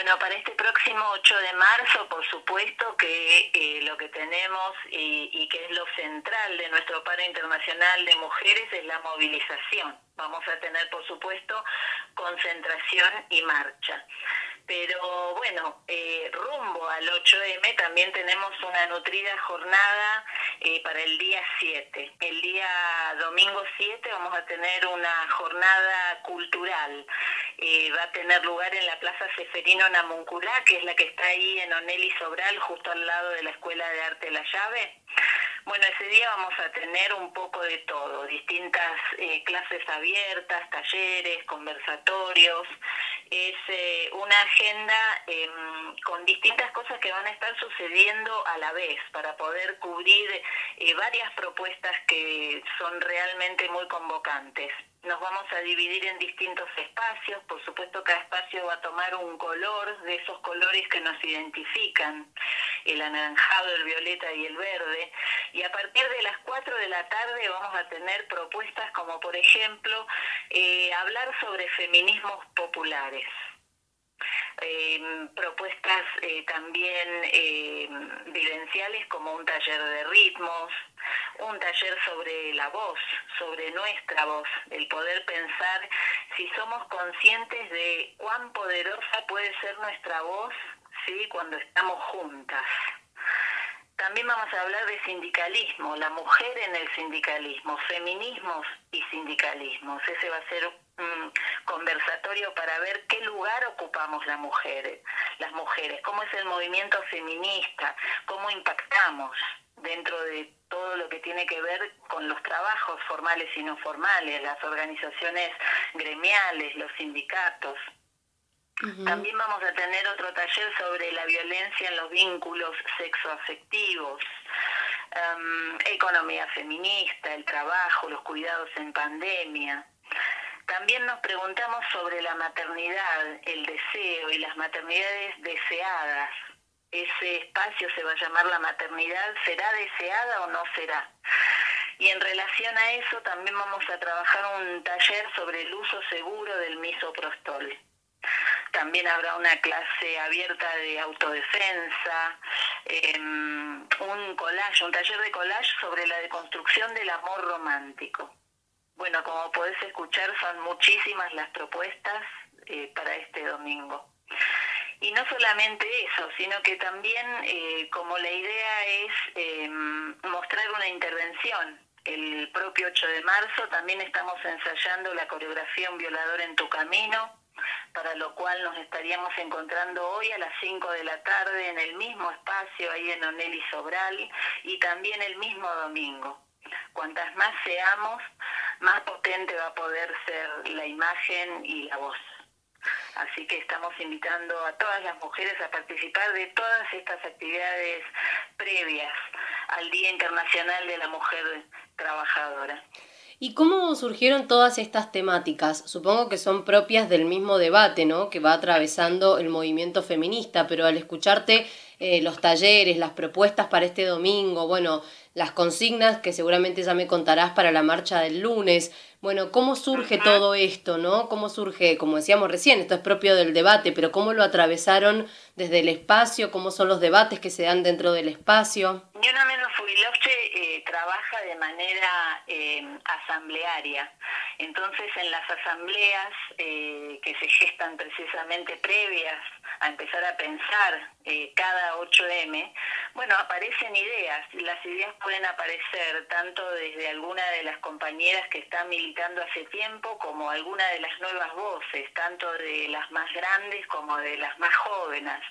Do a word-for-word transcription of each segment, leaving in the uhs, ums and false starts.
Bueno, para este próximo ocho de marzo, por supuesto que eh, lo que tenemos y, y que es lo central de nuestro paro internacional de mujeres es la movilización. Vamos a tener, por supuesto, concentración y marcha. Pero bueno, eh, rumbo al ocho eme también tenemos una nutrida jornada eh, para el día siete. El día domingo siete vamos a tener una jornada cultural. Eh, va a tener lugar en la Plaza Seferino Namuncurá, que es la que está ahí en Onelli Sobral, justo al lado de la Escuela de Arte La Llave. Bueno, ese día vamos a tener un poco de todo, distintas eh, clases abiertas, talleres, conversatorios. Es eh, una agenda eh, con distintas cosas que van a estar sucediendo a la vez para poder cubrir eh, varias propuestas que son realmente muy convocantes. Nos vamos a dividir en distintos espacios, por supuesto cada espacio va a tomar un color de esos colores que nos identifican, el anaranjado, el violeta y el verde, y a partir de las cuatro de la tarde vamos a tener propuestas como por ejemplo eh, hablar sobre feminismos populares. Eh, propuestas eh, también eh, vivenciales como un taller de ritmos, un taller sobre la voz, sobre nuestra voz, el poder pensar si somos conscientes de cuán poderosa puede ser nuestra voz, ¿sí?, cuando estamos juntas. También vamos a hablar de sindicalismo, la mujer en el sindicalismo, feminismos y sindicalismos. Ese va a ser un conversatorio para ver qué lugar ocupamos las mujeres, las mujeres, cómo es el movimiento feminista, cómo impactamos dentro de todo lo que tiene que ver con los trabajos formales y no formales, las organizaciones gremiales, los sindicatos. Uh-huh. También vamos a tener otro taller sobre la violencia en los vínculos sexoafectivos, um, economía feminista, el trabajo, los cuidados en pandemia. También nos preguntamos sobre la maternidad, el deseo y las maternidades deseadas. Ese espacio se va a llamar la maternidad, ¿será deseada o no será? Y en relación a eso también vamos a trabajar un taller sobre el uso seguro del misoprostol. También habrá una clase abierta de autodefensa, eh, un collage, un taller de collage sobre la deconstrucción del amor romántico. Bueno, como podés escuchar, son muchísimas las propuestas eh, para este domingo. Y no solamente eso, sino que también, eh, como la idea es eh, mostrar una intervención, el propio ocho de marzo también estamos ensayando la coreografía Un violador en tu camino, para lo cual nos estaríamos encontrando hoy a las cinco de la tarde en el mismo espacio, ahí en Onelli Sobral, y también el mismo domingo. Cuantas más seamos, más potente va a poder ser la imagen y la voz. Así que estamos invitando a todas las mujeres a participar de todas estas actividades previas al Día Internacional de la Mujer Trabajadora. ¿Y cómo surgieron todas estas temáticas? Supongo que son propias del mismo debate, ¿no?, que va atravesando el movimiento feminista, pero al escucharte eh, los talleres, las propuestas para este domingo, bueno, las consignas que seguramente ya me contarás para la marcha del lunes, bueno, ¿cómo surge uh-huh. todo esto, no? ¿Cómo surge, como decíamos recién, esto es propio del debate, pero cómo lo atravesaron desde el espacio, cómo son los debates que se dan dentro del espacio? Yuna Menos-Fugilovche eh, trabaja de manera eh, asamblearia. Entonces, en las asambleas eh, que se gestan precisamente previas a empezar a pensar eh, cada ocho eme, bueno, aparecen ideas. Las ideas pueden aparecer tanto desde alguna de las compañeras que están militando hace tiempo, como alguna de las nuevas voces, tanto de las más grandes como de las más jóvenes.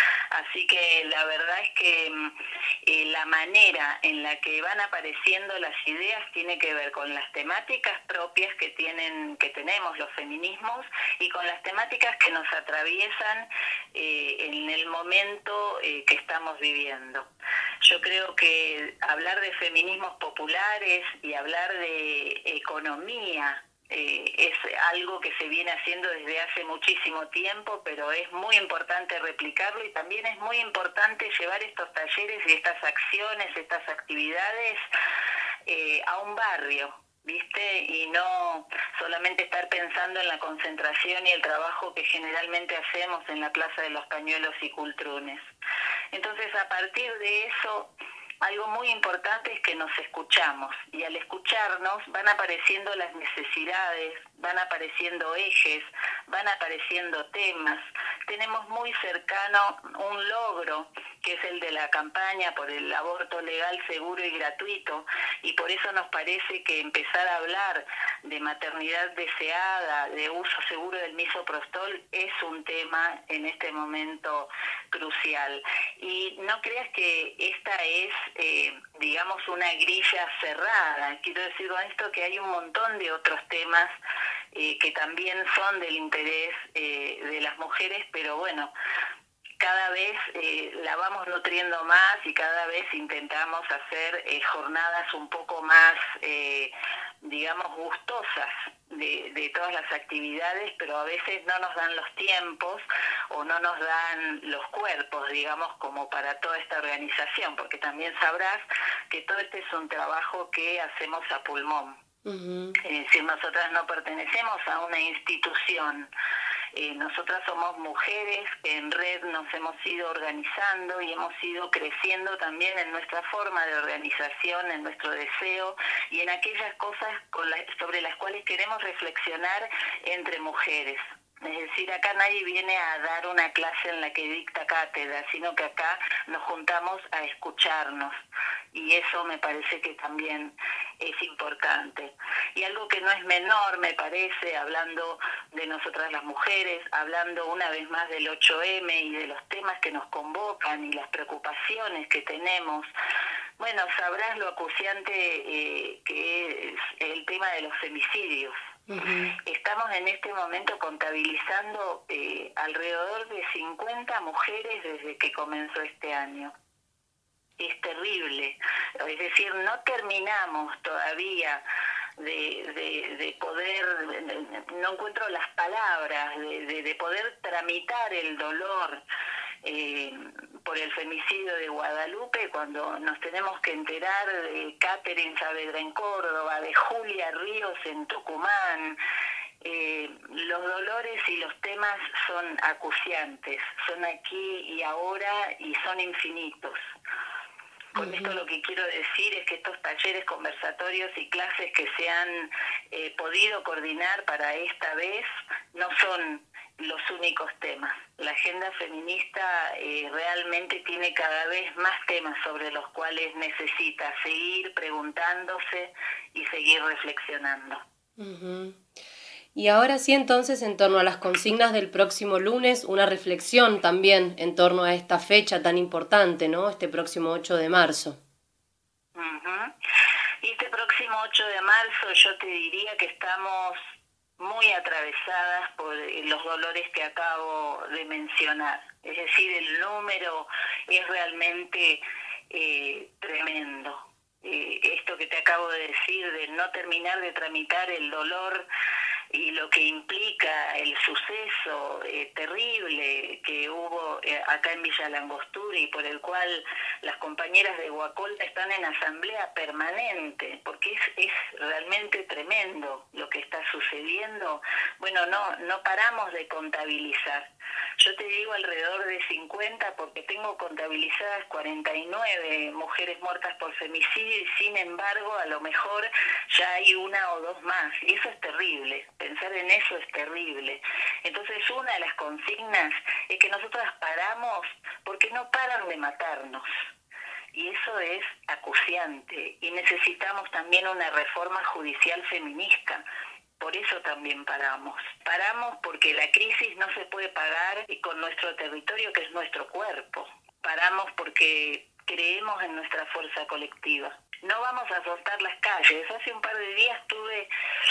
Así que la verdad es que eh, la manera en la que van apareciendo las ideas tiene que ver con las temáticas propias que tienen, que tenemos los feminismos, y con las temáticas que nos atraviesan eh, en el momento eh, que estamos viviendo. Yo creo que hablar de feminismos populares y hablar de economía Eh, es algo que se viene haciendo desde hace muchísimo tiempo, pero es muy importante replicarlo, y también es muy importante llevar estos talleres y estas acciones, estas actividades eh, a un barrio, ¿viste? Y no solamente estar pensando en la concentración y el trabajo que generalmente hacemos en la Plaza de los Pañuelos y Cultrunes. Entonces, a partir de eso, algo muy importante es que nos escuchamos, y al escucharnos van apareciendo las necesidades, van apareciendo ejes, van apareciendo temas. Tenemos muy cercano un logro, que es el de la campaña por el aborto legal, seguro y gratuito, y por eso nos parece que empezar a hablar de maternidad deseada, de uso seguro del misoprostol, es un tema en este momento crucial. Y no creas que esta es, eh, digamos, una grilla cerrada. Quiero decir con esto que hay un montón de otros temas eh, que también son del interés eh, de las mujeres, pero bueno, cada vez eh, la vamos nutriendo más y cada vez intentamos hacer eh, jornadas un poco más, eh, digamos, gustosas de, de todas las actividades, pero a veces no nos dan los tiempos o no nos dan los cuerpos, digamos, como para toda esta organización, porque también sabrás que todo este es un trabajo que hacemos a pulmón. Uh-huh. Es decir, nosotras no pertenecemos a una institución. Eh, nosotras somos mujeres que en red nos hemos ido organizando y hemos ido creciendo también en nuestra forma de organización, en nuestro deseo y en aquellas cosas con la, sobre las cuales queremos reflexionar entre mujeres. Es decir, acá nadie viene a dar una clase en la que dicta cátedra, sino que acá nos juntamos a escucharnos. Y eso me parece que también es importante. Y algo que no es menor, me parece, hablando de nosotras las mujeres, hablando una vez más del ocho eme y de los temas que nos convocan y las preocupaciones que tenemos. Bueno, sabrás lo acuciante eh, que es el tema de los femicidios. Uh-huh. Estamos en este momento contabilizando eh, alrededor de cincuenta mujeres desde que comenzó este año. Es terrible, es decir, no terminamos todavía de, de, de poder, no encuentro las palabras, de, de, de poder tramitar el dolor eh, por el femicidio de Guadalupe, cuando nos tenemos que enterar de Catherine Saavedra en Córdoba, de Julia Ríos en Tucumán. Eh, los dolores y los temas son acuciantes, son aquí y ahora y son infinitos. Con esto lo que quiero decir es que estos talleres, conversatorios y clases que se han eh, podido coordinar para esta vez no son los únicos temas. La agenda feminista eh, realmente tiene cada vez más temas sobre los cuales necesita seguir preguntándose y seguir reflexionando. Uh-huh. Y ahora sí, entonces, en torno a las consignas del próximo lunes, una reflexión también en torno a esta fecha tan importante, ¿no? Este próximo ocho de marzo. Uh-huh. Y este próximo ocho de marzo yo te diría que estamos muy atravesadas por los dolores que acabo de mencionar. Es decir, el número es realmente eh, tremendo. Eh, esto que te acabo de decir, de no terminar de tramitar el dolor y lo que implica el suceso eh, terrible que hubo eh, acá en Villa Langostura y por el cual las compañeras de Guacolda están en asamblea permanente, porque es, es realmente tremendo lo que está sucediendo. Bueno, no, no paramos de contabilizar. Yo te digo alrededor de cincuenta porque tengo contabilizadas cuarenta y nueve mujeres muertas por femicidio y sin embargo a lo mejor ya hay una o dos más y eso es terrible, pensar en eso es terrible. Entonces una de las consignas es que nosotras paramos porque no paran de matarnos. Y eso es acuciante y necesitamos también una reforma judicial feminista. Por eso también paramos. Paramos porque la crisis no se puede pagar con nuestro territorio, que es nuestro cuerpo. Paramos porque creemos en nuestra fuerza colectiva. No vamos a soltar las calles. Hace un par de días tuve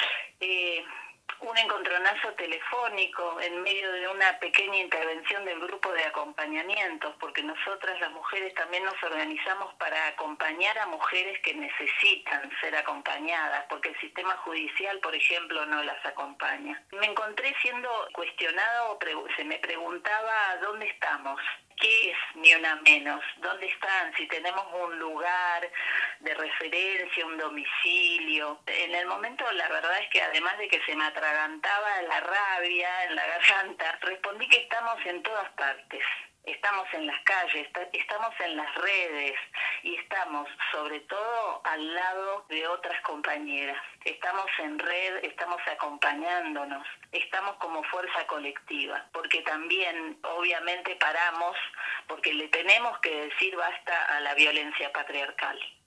eh, un encontronazo telefónico en medio de una pequeña intervención del grupo de acompañamientos, porque nosotras las mujeres también nos organizamos para acompañar a mujeres que necesitan ser acompañadas, porque el sistema judicial, por ejemplo, no las acompaña. Me encontré siendo cuestionado, se me preguntaba dónde estamos, ¿qué es Ni Una Menos? ¿Dónde están? Si tenemos un lugar de referencia, un domicilio. En el momento, la verdad es que además de que se me atragantaba la rabia en la garganta, respondí que estamos en todas partes. Estamos en las calles, estamos en las redes y estamos sobre todo al lado de otras compañeras. Estamos en red, estamos acompañándonos, estamos como fuerza colectiva, porque también obviamente paramos, porque le tenemos que decir basta a la violencia patriarcal.